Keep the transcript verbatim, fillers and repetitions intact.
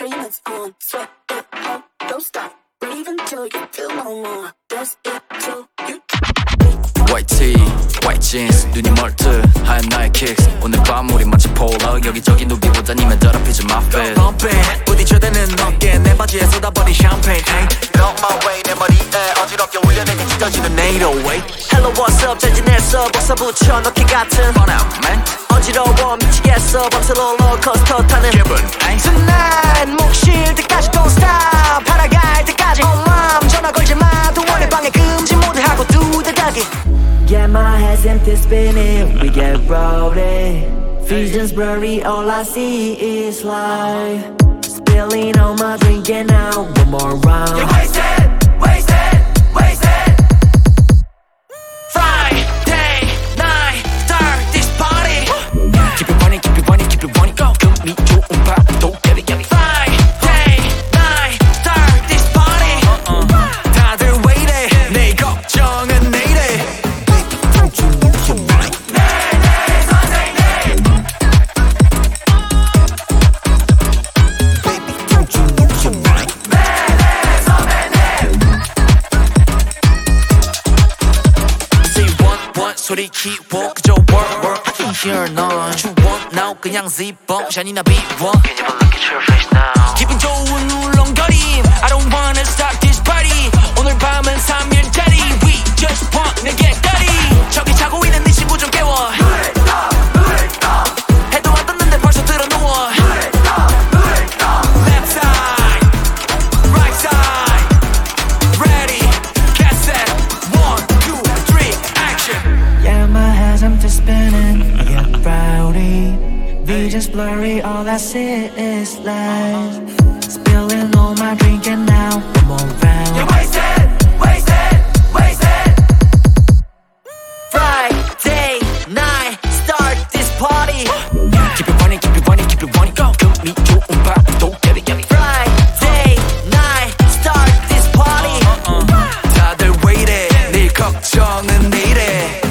train that's on. Sweat it out, don't stop. Rave until you feel no more. That's it till you. White tee, white jeans, 눈이 멀트 하얀 나의 kicks. 오늘 밤 우리 마치 폴러 여기저기 누비보다 니만 더럽히지 my fit. Bump it 부딪혀대는 어깨 내 바지에 쏟아버린 샴페인 Not my way 내 머리에 어지럽게 울려내게 찢어지는 eight oh eight Hello what's up 잘 지냈어 복사 붙여넣기 같은 Burn out man 어지러워 미치겠어 밤새 롤러코스터 타는 기분 Tonight 목쉴 때까지 don't stop 팔아갈 때까지 alarm 전화 걸지 마 Don't worry 방해 금지 모드 하고 두들다기 Yeah, my head's empty spinning, we get rolling. Visions blurry, all I see is light. Spilling all my drink and now one more round. You're wasted, wasted, wasted Friday night, start this party Keep it running, keep it running, keep it running. Go, 금이 좋은 밤도 get it, get it. Friday night, start this party 다들 왜 이래 내 걱정은 내일에 소리 키워 그저 work work I can hear none 추워 now 그냥 zip-up 샤니나 비워 Can you look at your face now 기분 좋은 울렁거림 I don't wanna stop this party 오늘 밤은 삼 일짜리 We just want 내게 거리 저기 자고 있는 네 친구 좀 깨워 해도 안 떴는데 벌써 들어누워 Left side Right side Ready Get set One, two, three, action Yeah, my head's empty spinning, we get rowdy. Visions blurry, all I see is light. Spilling all my drink and now one more round. You're wasted, wasted, wasted Friday night, start this party Keep it running, keep it running, keep it running. Go, 금이 좋은 밤도 get it, get it. Friday night, start this party 다들 왜 이래 네 걱정은 이래